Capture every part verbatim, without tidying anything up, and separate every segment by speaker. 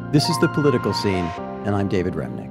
Speaker 1: This is The Political Scene, and I'm David Remnick.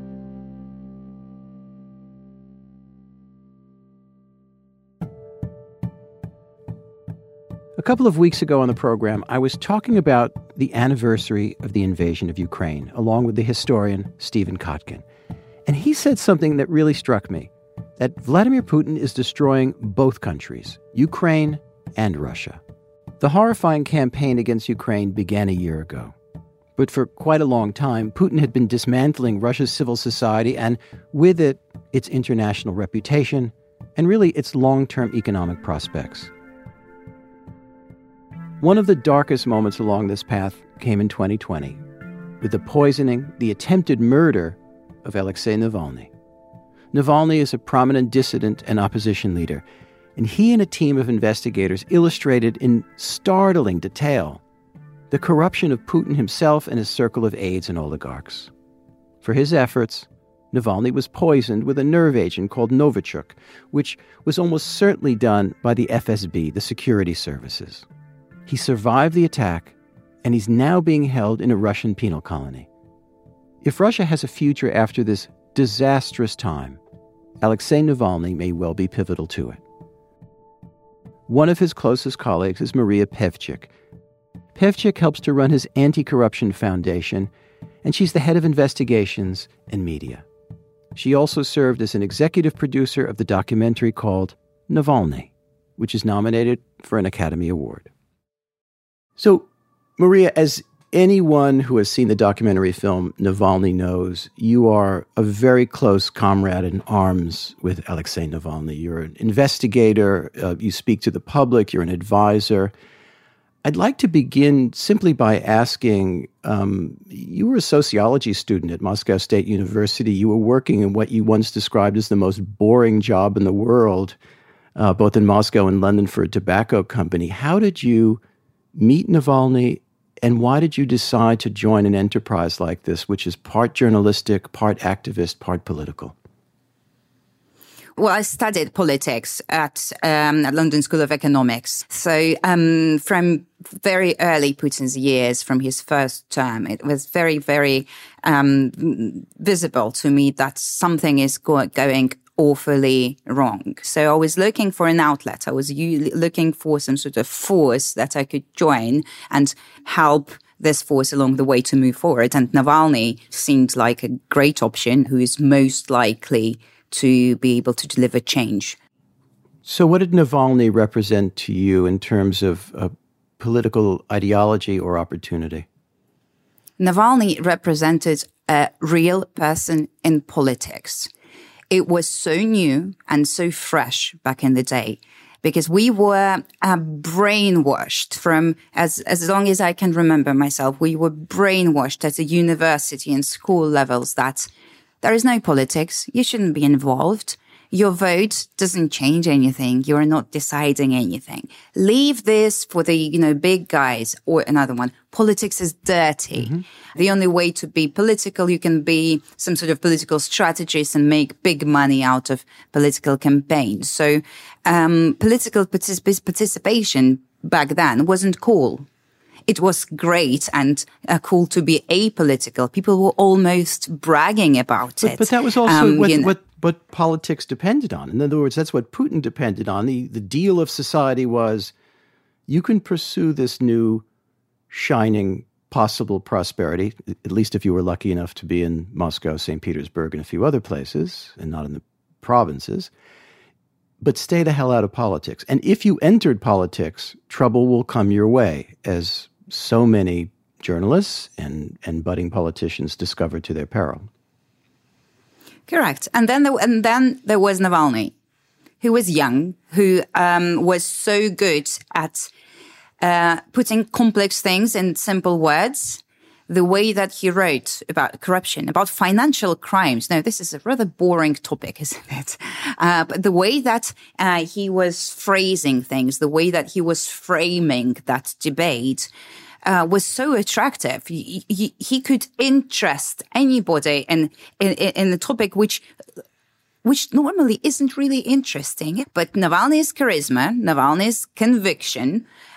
Speaker 1: A couple of weeks ago on the program, I was talking about the anniversary of the invasion of Ukraine, along with the historian Stephen Kotkin. And he said something that really struck me, that Vladimir Putin is destroying both countries, Ukraine and Russia. The horrifying campaign against Ukraine began a year ago. But for quite a long time, Putin had been dismantling Russia's civil society and, with it, its international reputation, and really its long-term economic prospects. One of the darkest moments along this path came in twenty twenty, with the poisoning, the attempted murder of Alexei Navalny. Navalny is a prominent dissident and opposition leader, and he and a team of investigators illustrated in startling detail the corruption of Putin himself and his circle of aides and oligarchs. For his efforts, Navalny was poisoned with a nerve agent called Novichok, which was almost certainly done by the F S B, the security services. He survived the attack, and he's now being held in a Russian penal colony. If Russia has a future after this disastrous time, Alexei Navalny may well be pivotal to it. One of his closest colleagues is Maria Pevchik. Pevchik helps to run his anti-corruption foundation, and she's the head of investigations and media. She also served as an executive producer of the documentary called Navalny, which is nominated for an Academy Award. So, Maria, as anyone who has seen the documentary film Navalny knows, you are a very close comrade in arms with Alexei Navalny. You're an investigator, uh, you speak to the public, you're an advisor. I'd like to begin simply by asking, um, you were a sociology student at Moscow State University. You were working in what you once described as the most boring job in the world, uh, both in Moscow and London for a tobacco company. How did you meet Navalny, and why did you decide to join an enterprise like this, which is part journalistic, part activist, part political?
Speaker 2: Well, I studied politics at um, London School of Economics. So um, from very early Putin's years, from his first term, it was very, very um, visible to me that something is go- going awfully wrong. So I was looking for an outlet. I was u- looking for some sort of force that I could join and help this force along the way to move forward. And Navalny seemed like a great option who is most likely to be able to deliver change.
Speaker 1: So what did Navalny represent to you in terms of uh, political ideology or opportunity?
Speaker 2: Navalny represented a real person in politics. It was so new and so fresh back in the day because we were uh, brainwashed from, as, as long as I can remember myself, we were brainwashed at the university and school levels that there is no politics. You shouldn't be involved. Your vote doesn't change anything. You're not deciding anything. Leave this for the, you know, big guys. Or another one, politics is dirty. Mm-hmm. The only way to be political, you can be some sort of political strategist and make big money out of political campaigns. So um, political particip- participation back then wasn't cool. It was great and uh, cool to be apolitical. People were almost bragging about
Speaker 1: but,
Speaker 2: it.
Speaker 1: But that was also
Speaker 2: um,
Speaker 1: what,
Speaker 2: you know.
Speaker 1: what, what politics depended on. In other words, that's what Putin depended on. The, the deal of society was you can pursue this new, shining, possible prosperity, at least if you were lucky enough to be in Moscow, Saint Petersburg, and a few other places, and not in the provinces. But stay the hell out of politics. And if you entered politics, trouble will come your way, as so many journalists and, and budding politicians discovered to their peril.
Speaker 2: Correct. And then there, and then there was Navalny, who was young, who um, was so good at uh, putting complex things in simple words. The way that he wrote about corruption, about financial crimes. Now, this is a rather boring topic, isn't it? Uh, but the way that uh, he was phrasing things, the way that he was framing that debate uh, was so attractive. He, he, he could interest anybody in, in, in the topic which which normally isn't really interesting. But Navalny's charisma, Navalny's conviction,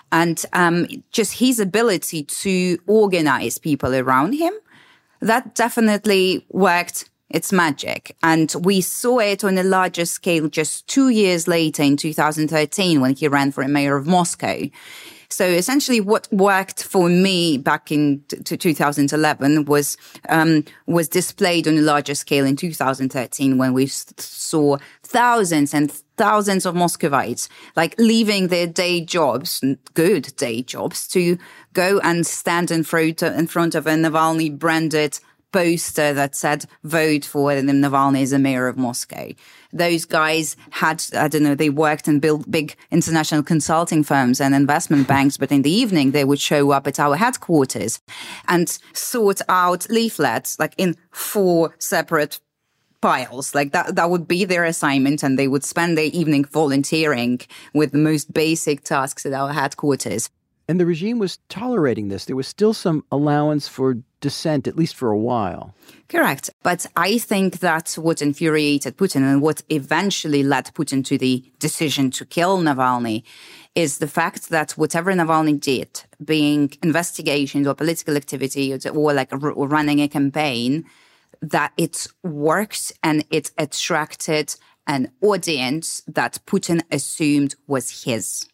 Speaker 2: And um, just his ability to organize people around him, that definitely worked its magic. And we saw it on a larger scale just two years later in two thousand thirteen when he ran for mayor of Moscow. So essentially what worked for me back in t- two thousand eleven was um, was displayed on a larger scale in two thousand thirteen when we saw thousands and thousands of Muscovites like leaving their day jobs, good day jobs, to go and stand in front of, in front of a Navalny branded poster that said, vote for Navalny as a mayor of Moscow. Those guys had, I don't know, they worked and built big international consulting firms and investment banks, but in the evening they would show up at our headquarters and sort out leaflets like in four separate piles. Like that, that would be their assignment, and they would spend their evening volunteering with the most basic tasks at our headquarters.
Speaker 1: And the regime was tolerating this. There was still some allowance for dissent, at least for a while.
Speaker 2: Correct. But I think that what infuriated Putin and what eventually led Putin to the decision to kill Navalny is the fact that whatever Navalny did, being investigations or political activity or like r- running a campaign, that it worked and it attracted an audience that Putin assumed was his.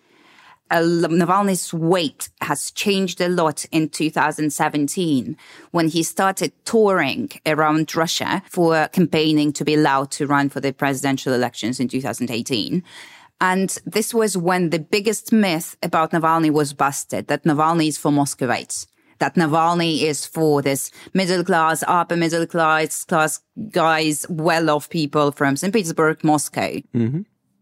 Speaker 2: Uh, Navalny's weight has changed a lot in two thousand seventeen when he started touring around Russia for campaigning to be allowed to run for the presidential elections in two thousand eighteen. And this was when the biggest myth about Navalny was busted, that Navalny is for Muscovites, that Navalny is for this middle class, upper middle class, class guys, well-off people from Saint Petersburg, Moscow. Mm-hmm.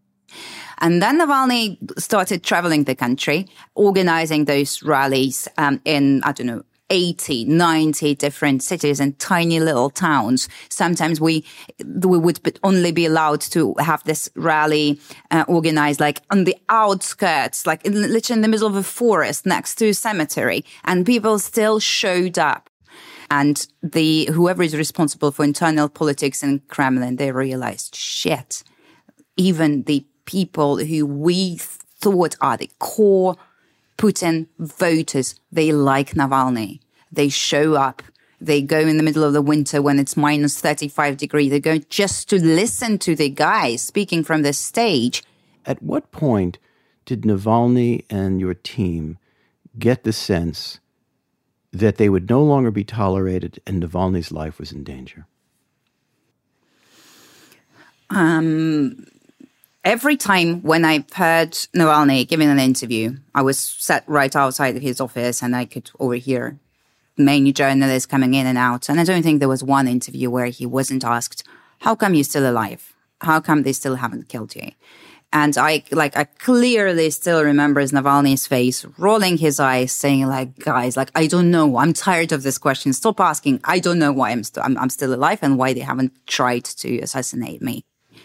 Speaker 2: And then Navalny started traveling the country, organizing those rallies um, in, I don't know, eighty, ninety different cities and tiny little towns. Sometimes we we would only be allowed to have this rally uh, organized like on the outskirts, like in, literally in the middle of a forest next to a cemetery. And people still showed up. And the whoever is responsible for internal politics in Kremlin, they realized, shit, even the people who we thought are the core Putin voters, they like Navalny. They show up. They go in the middle of the winter when it's minus thirty-five degrees. They go just to listen to the guy speaking from the stage.
Speaker 1: At what point did Navalny and your team get the sense that they would no longer be tolerated and Navalny's life was in danger?
Speaker 2: Um... Every time when I heard Navalny giving an interview, I was sat right outside of his office and I could overhear many journalists coming in and out. And I don't think there was one interview where he wasn't asked, how come you're still alive? How come they still haven't killed you? And I like I clearly still remember Navalny's face, rolling his eyes, saying like, guys, like, I don't know. I'm tired of this question. Stop asking. I don't know why I'm, st- I'm, I'm still alive and why they haven't tried to assassinate me.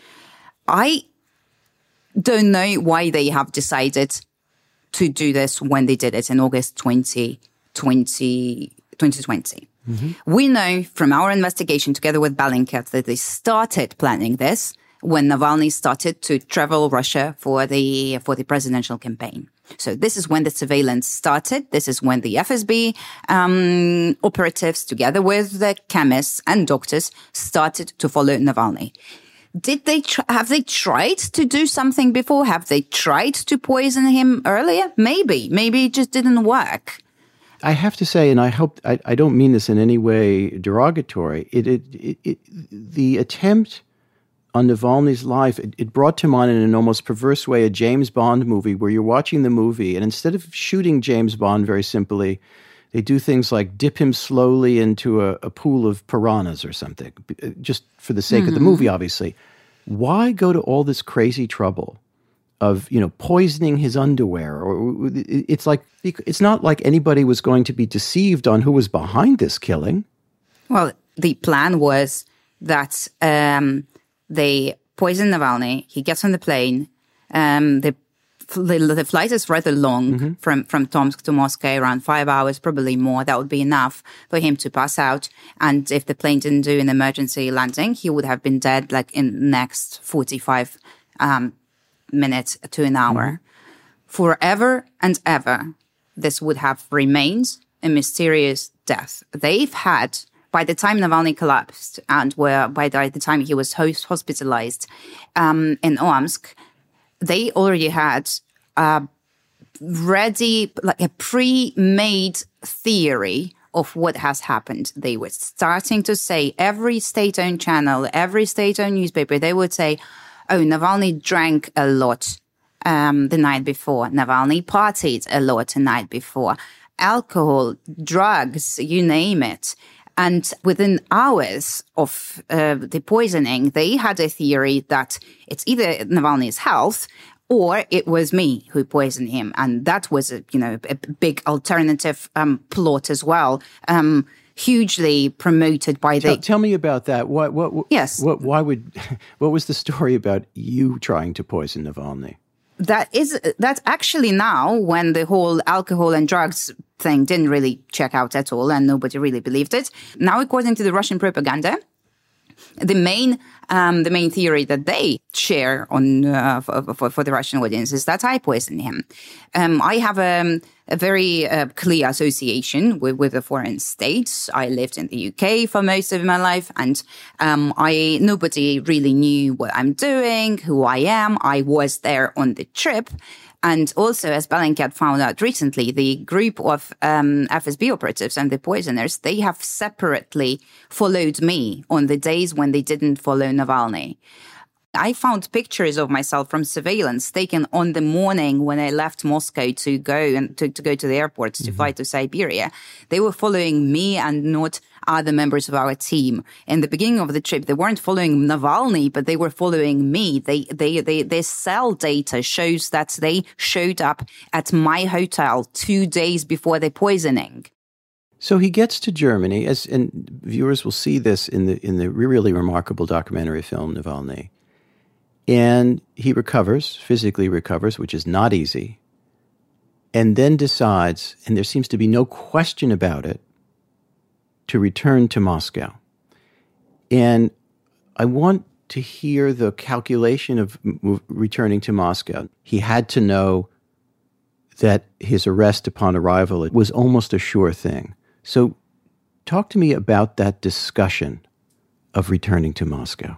Speaker 2: I don't know why they have decided to do this when they did it in August twenty twenty. Mm-hmm. We know from our investigation together with Bellingcat that they started planning this when Navalny started to travel Russia for the for the presidential campaign. So this is when the surveillance started. This is when the F S B um, operatives together with the chemists and doctors started to follow Navalny. Did they tr- have they tried to do something before? Have they tried to poison him earlier? Maybe. Maybe it just didn't work.
Speaker 1: I have to say, and I hope I, I don't mean this in any way derogatory. It, it, it, it the attempt on Navalny's life, it, it brought to mind in an almost perverse way a James Bond movie where you're watching the movie, and instead of shooting James Bond very simply, they do things like dip him slowly into a, a pool of piranhas or something, just for the sake mm-hmm. of the movie, obviously. Why go to all this crazy trouble of, you know, poisoning his underwear? Or it's like, it's not like anybody was going to be deceived on who was behind this killing.
Speaker 2: Well, the plan was that um, they poison Navalny, he gets on the plane, um, they The, the flight is rather long mm-hmm. from, from Tomsk to Moscow, around five hours, probably more. That would be enough for him to pass out. And if the plane didn't do an emergency landing, he would have been dead like in the next forty-five um, minutes to an hour. Mm-hmm. forever and ever, this would have remained a mysterious death. They've had, by the time Navalny collapsed and were, by the, the time he was host, hospitalized um, in Omsk, they already had a ready, like a pre-made theory of what has happened. They were starting to say, every state-owned channel, every state-owned newspaper, they would say, oh, Navalny drank a lot um, the night before. Navalny partied a lot the night before. Alcohol, drugs, you name it. And within hours of uh, the poisoning, they had a theory that it's either Navalny's health or it was me who poisoned him. And that was, a, you know, a big alternative um, plot as well, um, hugely promoted by the...
Speaker 1: Tell, tell me about that. What, what, what,
Speaker 2: yes.
Speaker 1: What, why would, what was the story about you trying to poison Navalny?
Speaker 2: That is, that's actually now when the whole alcohol and drugs thing didn't really check out at all and nobody really believed it. Now, according to the Russian propaganda, the main um, the main theory that they share on uh, for, for, for the Russian audience is that I poisoned him. Um, I have a, a very uh, clear association with, with the foreign states. I lived in the U K for most of my life, and um, I nobody really knew what I'm doing, who I am. I was there on the trip. And also, as Bellingcat found out recently, the group of um, F S B operatives and the poisoners, they have separately followed me on the days when they didn't follow Navalny. I found pictures of myself from surveillance taken on the morning when I left Moscow to go and to, to go to the airport to mm-hmm. fly to Siberia. They were following me and not other members of our team. In the beginning of the trip, they weren't following Navalny, but they were following me. They, they, they, their cell data shows that they showed up at my hotel two days before the poisoning.
Speaker 1: So he gets to Germany, as and viewers will see this in the in the really remarkable documentary film Navalny. And he recovers, physically recovers, which is not easy, and then decides, and there seems to be no question about it, to return to Moscow. And I want to hear the calculation of move, returning to Moscow. He had to know that his arrest upon arrival was almost a sure thing. So talk to me about that discussion of returning to Moscow.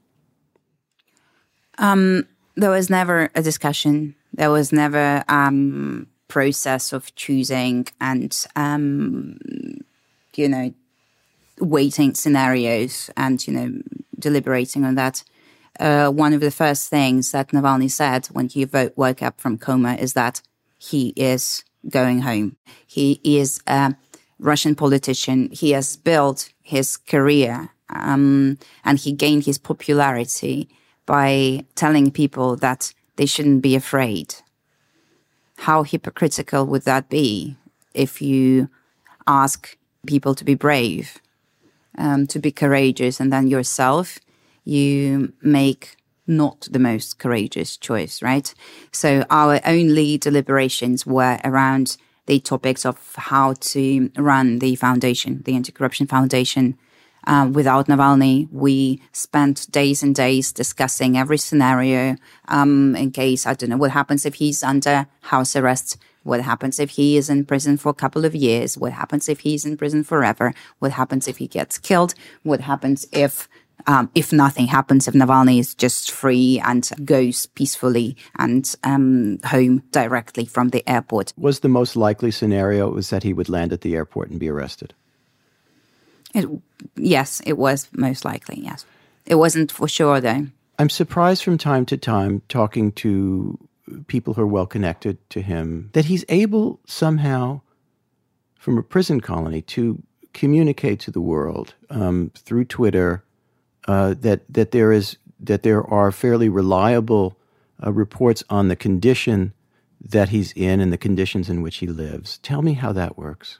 Speaker 2: Um, there was never a discussion. There was never a um, process of choosing and, um, you know, waiting scenarios and, you know, deliberating on that. Uh, one of the first things that Navalny said when he woke up from coma is that he is going home. He is a Russian politician. He has built his career um, and he gained his popularity by telling people that they shouldn't be afraid. How hypocritical would that be if you ask people to be brave, um, to be courageous, and then yourself, you make not the most courageous choice, right? So our only deliberations were around the topics of how to run the foundation, the Anti-Corruption Foundation. Uh, without Navalny, we spent days and days discussing every scenario um, in case, I don't know, what happens if he's under house arrest? What happens if he is in prison for a couple of years? What happens if he's in prison forever? What happens if he gets killed? What happens if um, if nothing happens, if Navalny is just free and goes peacefully and um, home directly from the airport?
Speaker 1: Was the most likely scenario was that he would land at the airport and be arrested?
Speaker 2: It, yes, it was most likely, yes. It wasn't for sure, though.
Speaker 1: I'm surprised from time to time, talking to people who are well connected to him, that he's able somehow, from a prison colony, to communicate to the world um, through Twitter uh, that that there is that there are fairly reliable uh, reports on the condition that he's in and the conditions in which he lives. Tell me how that works.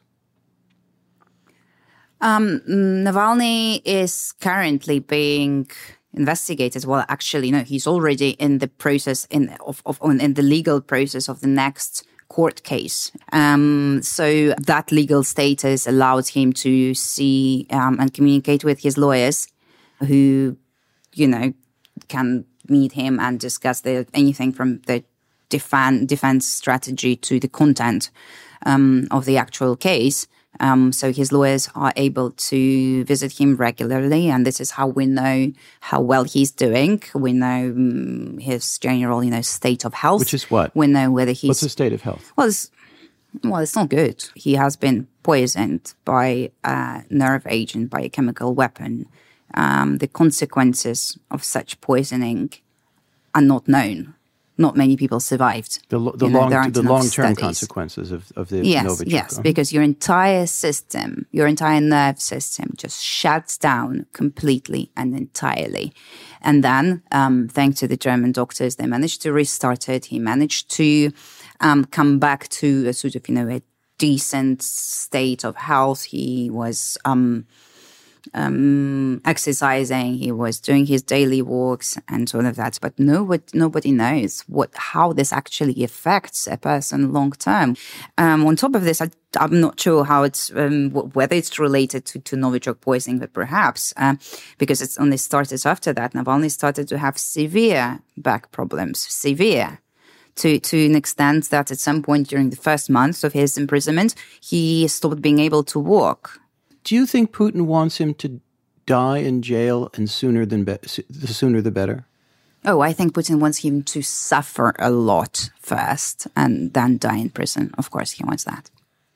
Speaker 2: Um, Navalny is currently being investigated. Well, actually, no, he's already in the process in of, of in the legal process of the next court case. Um, so that legal status allows him to see um, and communicate with his lawyers, who, you know, can meet him and discuss the, anything from the defend, defense strategy to the content um, of the actual case. Um, so his lawyers are able to visit him regularly, and this is how we know how well he's doing. We know um, his general, you know, state of health.
Speaker 1: Which is what?
Speaker 2: We know whether he's...
Speaker 1: What's the state of health?
Speaker 2: Well, it's, well, it's not good. He has been poisoned by a nerve agent, by a chemical weapon. Um, the consequences of such poisoning are not known. Not many people survived.
Speaker 1: The, the,
Speaker 2: know,
Speaker 1: long, the long-term
Speaker 2: studies.
Speaker 1: consequences of, of the
Speaker 2: yes,
Speaker 1: Novichok.
Speaker 2: Yes,
Speaker 1: uh-huh.
Speaker 2: because your entire system, your entire nerve system just shuts down completely and entirely. And then, um, thanks to the German doctors, they managed to restart it. He managed to um, come back to a sort of, you know, a decent state of health. He was... Um, Um, exercising, he was doing his daily walks and all of that. But nobody, nobody knows what how this actually affects a person long term. Um, on top of this, I, I'm not sure how it's um, whether it's related to, to Novichok poisoning, but perhaps uh, because it's only started after that. Navalny started to have severe back problems, severe. To, to an extent that at some point during the first months of his imprisonment, he stopped being able to walk.
Speaker 1: Do you think Putin wants him to die in jail, and sooner than be- the sooner the better?
Speaker 2: Oh, I think Putin wants him to suffer a lot first and then die in prison. Of course, he wants that.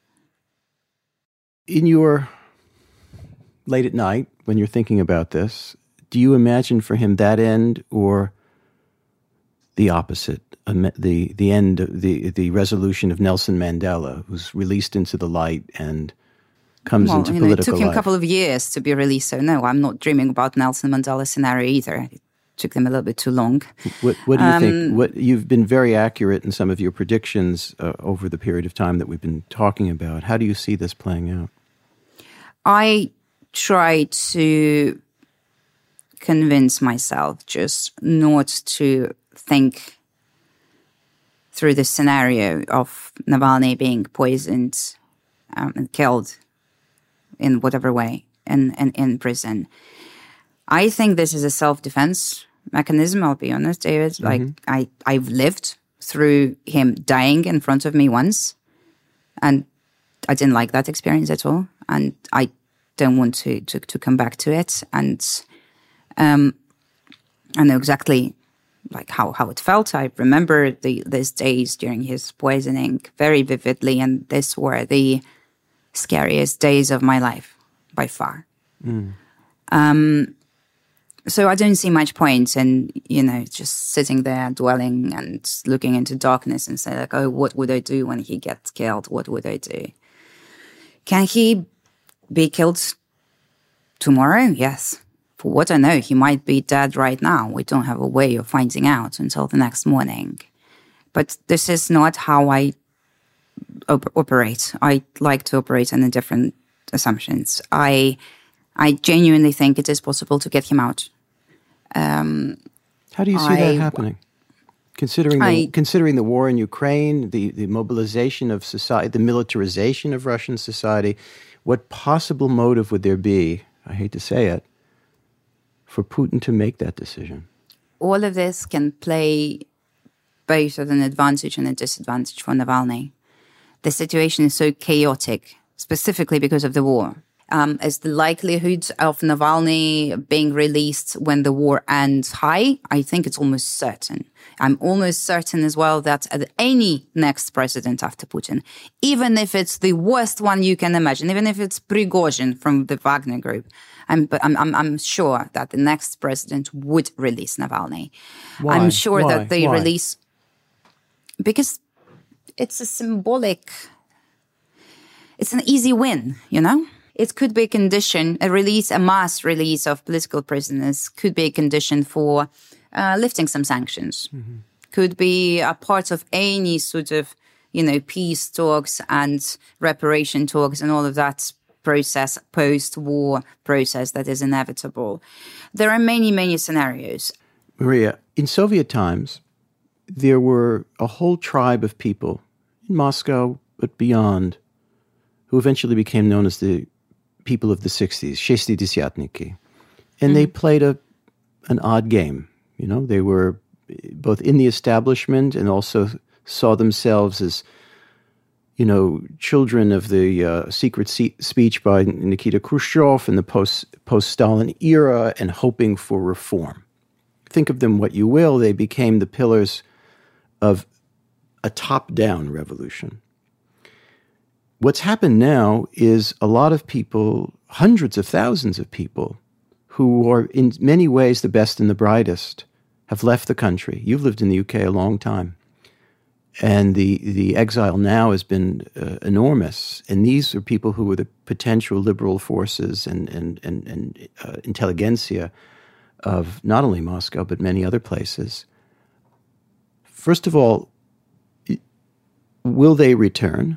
Speaker 1: In your late at night, when you're thinking about this, do you imagine for him that end or the opposite, the the end, the the resolution of Nelson Mandela, who's released into the light and comes
Speaker 2: well,
Speaker 1: into
Speaker 2: you know,
Speaker 1: political
Speaker 2: it took him
Speaker 1: life?
Speaker 2: a couple of years to be released, so no, I'm not dreaming about Nelson Mandela's scenario either. It took them a little bit too long.
Speaker 1: What, what do you
Speaker 2: um,
Speaker 1: think? What you've been very accurate in some of your predictions uh, over the period of time that we've been talking about. How do you see this playing out?
Speaker 2: I try to convince myself just not to think through the scenario of Navalny being poisoned um, and killed in whatever way in, in, in prison. I think this is a self-defense mechanism, I'll be honest, David. Mm-hmm. Like, I, I've lived through him dying in front of me once, and I didn't like that experience at all, and I don't want to, to, to come back to it. And um, I know exactly like how, how it felt. I remember the these days during his poisoning very vividly, and these were the scariest days of my life by far. Mm. Um, so I don't see much point in, you know, just sitting there dwelling and looking into darkness and say like, oh, what would I do when he gets killed? What would I do? Can he be killed tomorrow? Yes. For what I know, he might be dead right now. We don't have a way of finding out until the next morning. But this is not how I op- operate. I like to operate on different assumptions. I I genuinely think it is possible to get him out. Um,
Speaker 1: how do you see I, that happening? Considering the, I, considering the war in Ukraine, the, the mobilization of society, the militarization of Russian society, what possible motive would there be, I hate to say it, for Putin to make that decision?
Speaker 2: All of this can play both as an advantage and a disadvantage for Navalny. The situation is so chaotic, specifically because of the war. Um, is the likelihood of Navalny being released when the war ends high? I think it's almost certain. I'm almost certain as well that any next president after Putin, even if it's the worst one you can imagine, even if it's Prigozhin from the Wagner Group, I'm, but I'm, I'm, I'm sure that the next president would release Navalny.
Speaker 1: Why?
Speaker 2: I'm sure
Speaker 1: Why?
Speaker 2: that they
Speaker 1: Why?
Speaker 2: release because it's a symbolic, it's an easy win, you know? It could be a condition, a release, a mass release of political prisoners could be a condition for uh, lifting some sanctions. Mm-hmm. Could be a part of any sort of, you know, peace talks and reparation talks and all of that process, post-war process that is inevitable. There are many, many scenarios.
Speaker 1: Maria, in Soviet times, there were a whole tribe of people in Moscow, but beyond, who eventually became known as the people of the sixties, Shestidesiatniki. And mm. they played a an odd game. You know, they were both in the establishment and also saw themselves as, you know, children of the uh, secret se- speech by Nikita Khrushchev in the post, post-Stalin era and hoping for reform. Think of them what you will, they became the pillars of a top-down revolution. What's happened now is a lot of people, hundreds of thousands of people, who are in many ways the best and the brightest, have left the country. You've lived in the U K a long time. And the, the exile now has been uh, enormous. And these are people who were the potential liberal forces and, and, and, and uh, intelligentsia of not only Moscow, but many other places. First of all, will they return?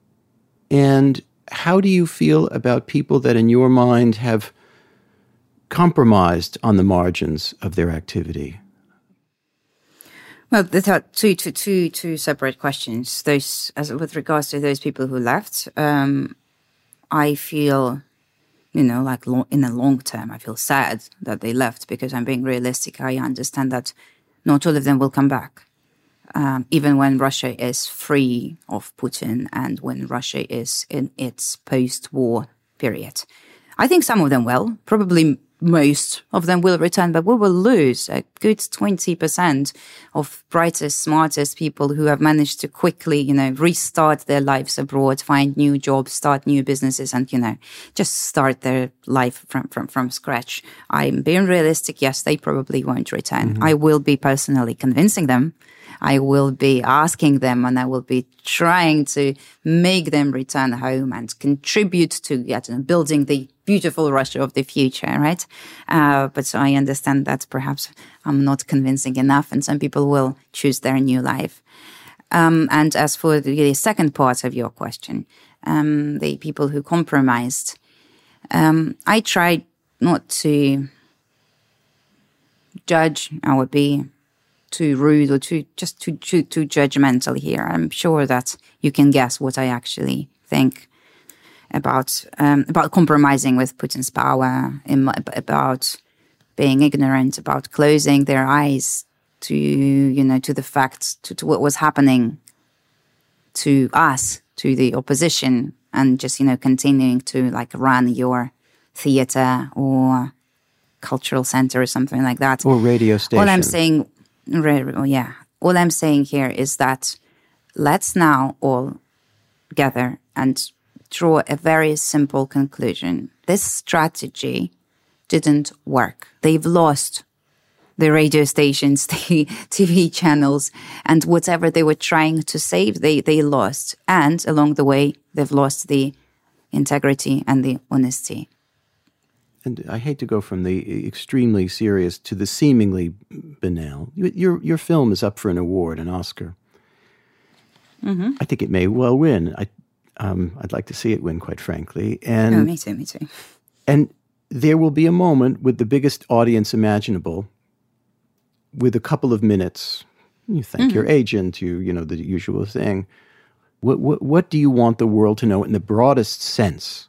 Speaker 1: And how do you feel about people that in your mind have compromised on the margins of their activity?
Speaker 2: Well, there are two, two, two, two separate questions. Those, as with regards to those people who left, um, I feel, you know, like lo- in the long term, I feel sad that they left because I'm being realistic. I understand that not all of them will come back. Um, even when Russia is free of Putin and when Russia is in its post-war period. I think some of them will, probably most of them will return, but we will lose a good twenty percent of brightest, smartest people who have managed to quickly, you know, restart their lives abroad, find new jobs, start new businesses, and, you know, just start their life from, from, from scratch. I'm being realistic. Yes, they probably won't return. Mm-hmm. I will be personally convincing them. I will be asking them and I will be trying to make them return home and contribute to you know, building the beautiful Russia of the future, right? Uh, but so I understand that perhaps I'm not convincing enough and some people will choose their new life. Um, and as for the, the second part of your question, um, the people who compromised, um, I tried not to judge. I would be too rude or too just too, too too judgmental here. I'm sure that you can guess what I actually think about um, about compromising with Putin's power, in, about being ignorant, about closing their eyes to you know to the facts, to, to what was happening to us, to the opposition, and just you know continuing to like run your theater or cultural center or something like that,
Speaker 1: or radio station.
Speaker 2: All I'm saying. Yeah. All I'm saying here is that let's now all gather and draw a very simple conclusion. This strategy didn't work. They've lost the radio stations, the T V channels, and whatever they were trying to save, they, they lost. And along the way, they've lost the integrity and the honesty.
Speaker 1: And I hate to go from the extremely serious to the seemingly banal. Your your film is up for an award, an Oscar. Mm-hmm. I think it may well win. I, um, I'd like to see it win, quite frankly. And
Speaker 2: oh, me too, me too.
Speaker 1: And there will be a moment with the biggest audience imaginable, with a couple of minutes. You thank mm-hmm. your agent, you you know the usual thing. What what what do you want the world to know in the broadest sense?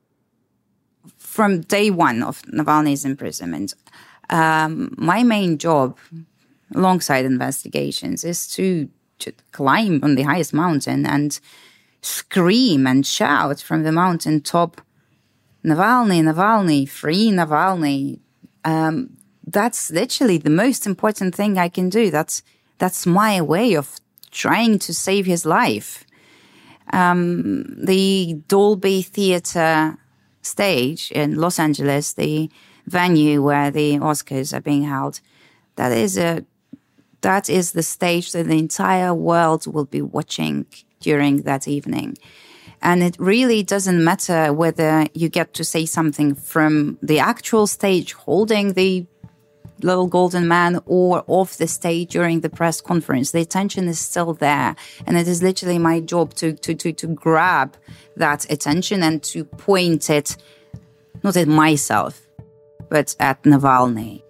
Speaker 2: From day one of Navalny's imprisonment, um, my main job, alongside investigations, is to, to climb on the highest mountain and scream and shout from the mountain top, Navalny, Navalny, free Navalny. Um, that's literally the most important thing I can do. That's that's my way of trying to save his life. Um, the Dolby Theatre stage in Los Angeles, the venue where the Oscars are being held, that is a that is the stage that the entire world will be watching during that evening. And it really doesn't matter whether you get to say something from the actual stage holding the little golden man or off the stage during the press conference. The attention is still there. And it is literally my job to, to, to, to grab that attention and to point it, not at myself, but at Navalny.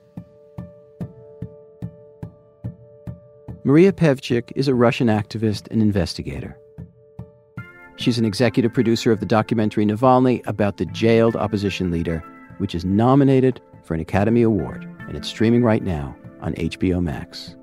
Speaker 1: Maria Pevchik is a Russian activist and investigator. She's an executive producer of the documentary Navalny about the jailed opposition leader, which is nominated for an Academy Award, and it's streaming right now on H B O Max.